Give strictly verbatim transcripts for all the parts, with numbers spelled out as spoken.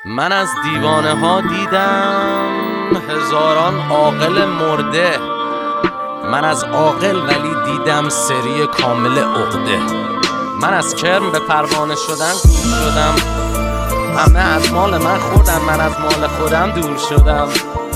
من از دیوانه ها دیدم هزاران عاقل مرده. من از عاقل ولی دیدم سری کامل عقده. من از کرم به پروانه شدن گول شدم. همه از مال من خوردن، من از مال خودم دور شدم.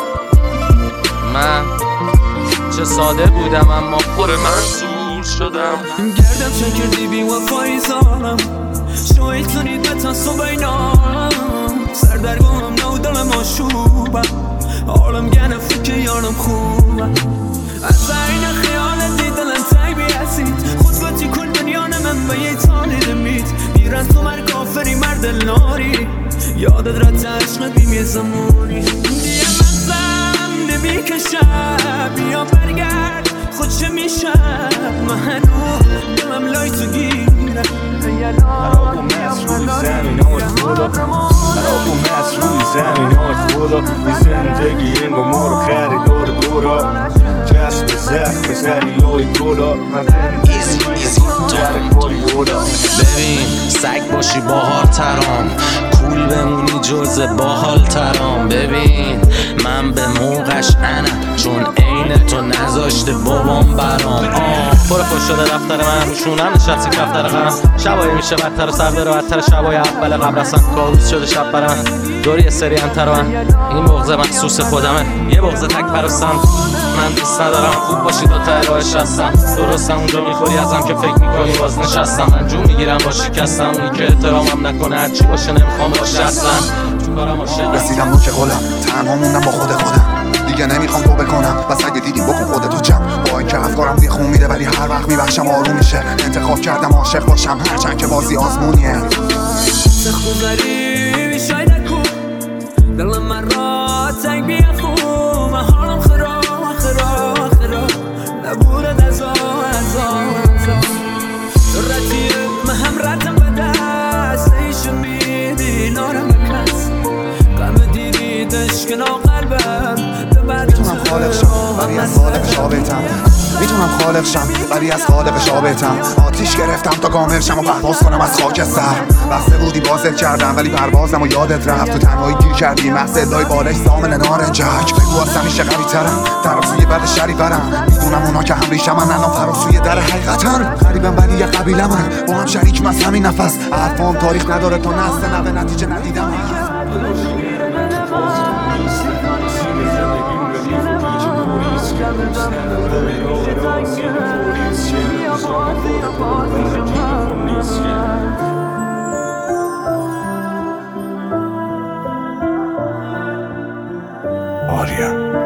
من چه ساده بودم اما پر منصور شدم. گردم چه کردی بی وفایی زانم شوی تونید به تصو بینام سردرگانم نو دلم آشوبم حالم گنه فکر یارم خوبم از این خیال دیدلم تایبی هستید خود گتی کن دنیا من به یه تانی دمید میرن تو مر کافری مرد لاری یادت رد عشق بیم یه زمانی دیگه مغزم نمیکشم بیا برگرد خود چه میشم من هنو دلم لای تو گیرم خراب و مست روی زمین های خدا خراب و مست روی زمین های خدا بی زندگی انگا ما رو خریدار دورا جسب زخم زنی های گلا ایزی ایزی ببین سگ باشی باحال ترام کول بمونی جز باحال ترام. ببین من به موقعش انم چون عین تو نذاشته بابام برام. آه پر خوش شده دفتر من روشونم نشستی کفتر غم شبایی میشه بدتر و سردار و بدتر شبای اول قبل اصلا کابوس شده شب برم دوری یه سری انتر من این بغضه مخصوص خودمه یه بغضه تک پرستم. من دوست ندارم خوب باشی دو تا راهش هستم درستم اونجا میخوری ازم که فکر میکنی باز نشستم. من جو میگیرم با شکستم اونی که احترامم نکنه هرچی باشه نمیخوام باش هستم تو کارم عاشقم. رسیدم نوک قولم تنها موندم با خود خودم دیگه نمیخوام تو بکنم بس اگه دیدیم بکن خودتو جمع با اینکه افکارم زی خون میده ولی هر وقت میبخشم آروم میشه. انتخاب کردم عاشق باشم هرچند که بازی آزمونیه. سخت و ظریفی شاید نکن دلم من را تنگ بیا خوب من حالم خراب خراب خراب نبوده دزا ازا ازا رتیه من هم ردم به دست ایشو میدی نارم بکس قم دیدی دشکنا قلبم میتونم خالق شم ولی از خالق شابتم میتونم خالق شم ولی از خالق شابتم آتیش گرفتم تا کامل شم و پرواز کنم از خاکستر بسته بودی بازت کردم ولی پروازم و یادت رفت تو تنهایی گیر کردی مغز ادای بالش سامن نارنجک بگو از همیشه قوی ترم طرف سوی بد شری برم میدونم اونا که هم ریشم من الان فراسوی در حقیقتن غریبم ولی یه قبیله من با هم شریک از همین نفس حرفام تاریخ نداره تو نسل نوه نتیجه ندیدم. آریا